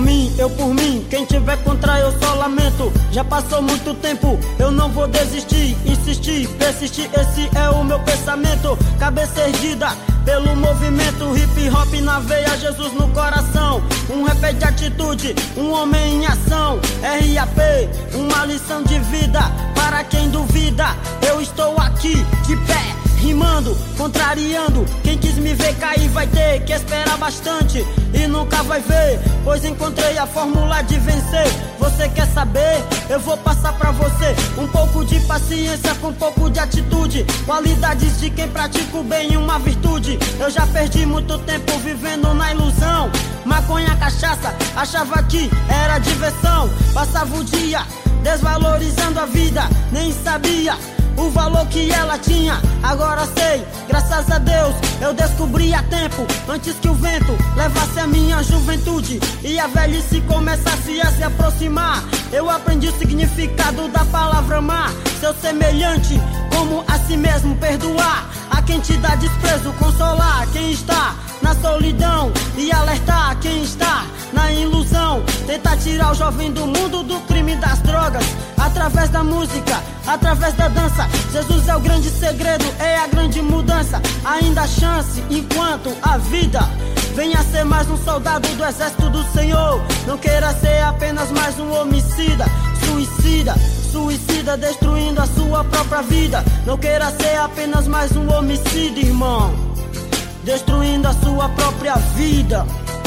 mim, eu por mim, quem tiver contra eu só lamento. Já passou muito tempo, eu não vou desistir, insistir, persistir, esse é o meu pensamento. Cabeça erguida pelo movimento, hip hop na veia, Jesus no coração. Um rap de atitude, um homem em ação. RAP, uma lição de vida para quem duvida. Eu estou aqui de pé, rimando, contrariando. Quem quis me ver cair vai ter que esperar bastante e nunca vai ver, pois encontrei a fórmula de vencer. Você quer saber? Eu vou passar pra você um pouco de paciência com um pouco de atitude, qualidades de quem pratica o bem, uma virtude. Eu já perdi muito tempo vivendo na ilusão. Maconha, cachaça, achava que era diversão. Passava o dia desvalorizando a vida, nem sabia o valor que ela tinha. Agora sei, graças a Deus, eu descobri a tempo, antes que o vento levasse a minha juventude e a velhice começasse a se aproximar. Eu aprendi o significado da palavra amar, seu semelhante como a si mesmo, perdoar a quem te dá desprezo, consolar quem está na solidão e alertar quem está na ilusão. Tentar tirar o jovem do mundo do crime e das drogas, através da música, através da dança. Jesus é o grande segredo, é a grande mudança. Ainda há chance enquanto a vida. Venha ser mais um soldado do exército do Senhor. Não queira ser apenas mais um homicida, suicida, suicida, destruindo a sua própria vida. Não queira ser apenas mais um homicida, irmão, destruindo a sua própria vida.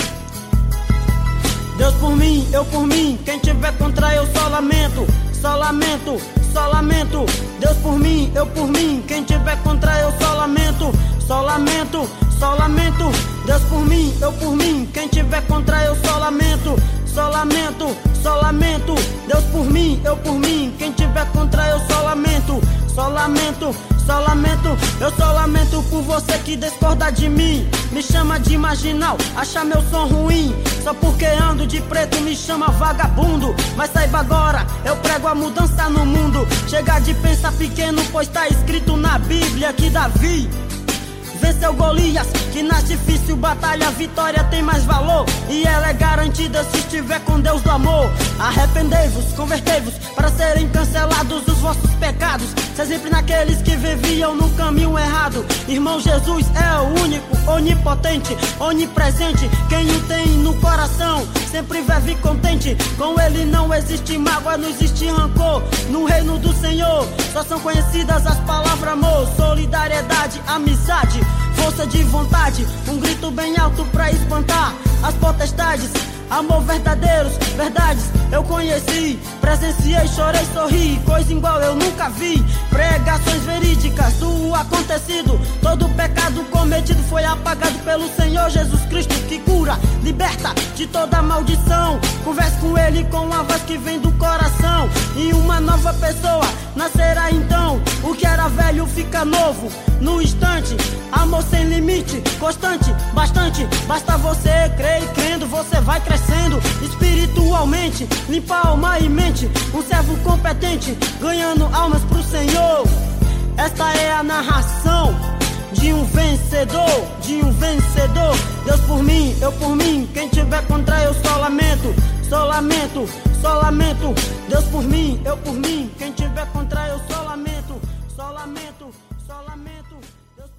Deus por mim, eu por mim, quem tiver contra eu só lamento, só lamento, só lamento. Deus por mim, eu por mim, quem tiver contra eu só lamento, só lamento, só lamento. Deus por mim, eu por mim, quem tiver contra eu só lamento, só lamento, só lamento. Deus por mim, eu por mim, quem tiver contra eu só lamento, só lamento, só lamento. Eu só lamento por você que discorda de mim, me chama de marginal, acha meu som ruim. Só porque ando de preto me chama vagabundo. Mas saiba agora, eu prego a mudança no mundo. Chega de pensar pequeno, pois tá escrito na Bíblia que Davi venceu Golias, que na difícil batalha a vitória tem mais valor, e ela é garantida se estiver com Deus do amor. Arrependei-vos, convertei-vos, para serem cancelados os vossos pecados. Se sempre naqueles que viviam no caminho errado. Irmão, Jesus é o único, onipotente, onipresente. Quem o tem no coração sempre vive contente. Com ele não existe mágoa, não existe rancor. No reino do Senhor só são conhecidas as palavras amor, solidariedade, amizade, força de vontade, um grito bem alto pra espantar as potestades. Amor verdadeiros, verdades eu conheci, presenciei, chorei, sorri, coisa igual eu nunca vi. Pregações verídicas do acontecido, todo pecado cometido foi apagado pelo Senhor Jesus Cristo, que cura, liberta de toda maldição. Converse com ele com a voz que vem do coração, e uma nova pessoa nascerá então. O que era velho fica novo no instante. Amor sem limite, constante, bastante. Basta você crer, e crendo você vai crescendo espiritualmente, limpa alma e mente. Um servo competente, ganhando almas pro Senhor. Esta é a narração de um vencedor, de um vencedor. Deus por mim, eu por mim, quem tiver contra eu só lamento, só lamento, só lamento. Deus por mim, eu por mim, quem tiver contra eu só lamento, só lamento, só lamento. Deus